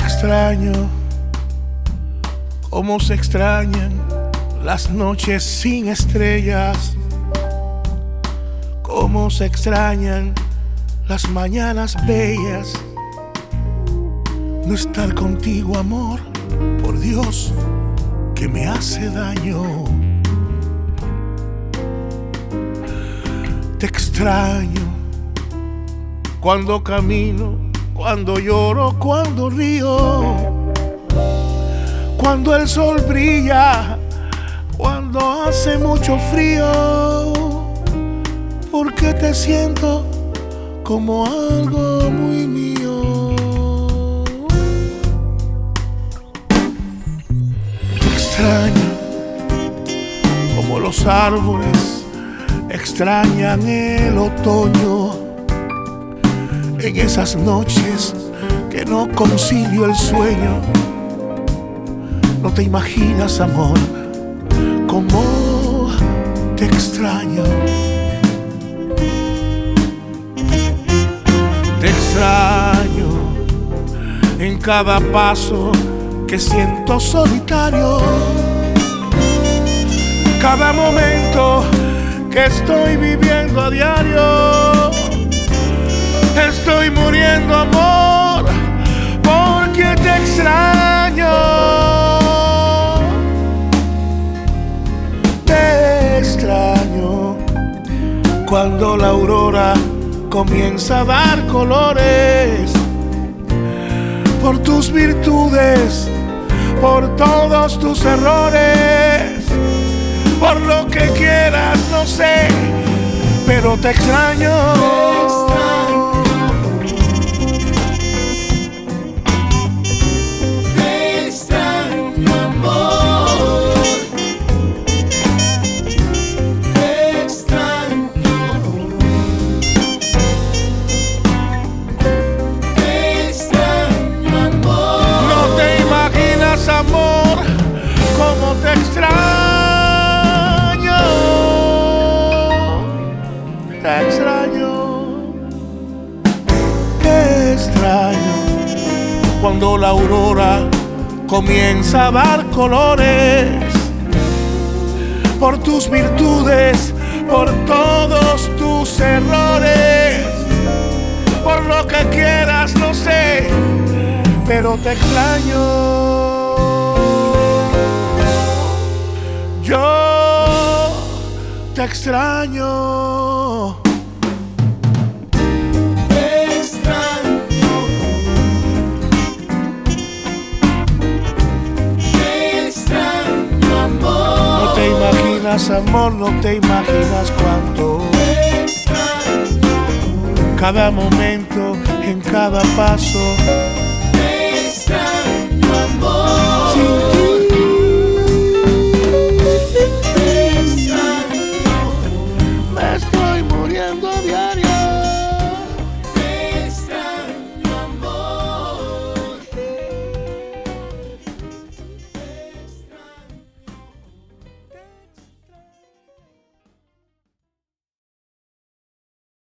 extraño, cómo se extrañan las noches sin estrellas, cómo se extrañan las mañanas bellas. No estar contigo, amor, por Dios, que me hace daño. Te extraño cuando camino, cuando lloro, cuando río, cuando el sol brilla, cuando hace mucho frío, porque te siento como algo muy mío. Te extraño como los árboles extrañan el otoño. En esas noches que no concilio el sueño, no te imaginas, amor, cómo te extraño. Te extraño en cada paso que siento solitario, cada momento que estoy viviendo a diario. Estoy muriendo, amor, porque te extraño. Te extraño cuando la aurora comienza a dar colores, por tus virtudes, por todos tus errores, por lo que quieras, no sé, pero te extraño. Amor, cómo te extraño, te extraño, te extraño cuando la aurora comienza a dar colores, por tus virtudes, por todos tus errores, por lo que quieras, no sé, pero te extraño. Yo te extraño. Te extraño. Te extraño, amor. No te imaginas, amor, no te imaginas cuánto. Te extraño. Cada momento, en cada paso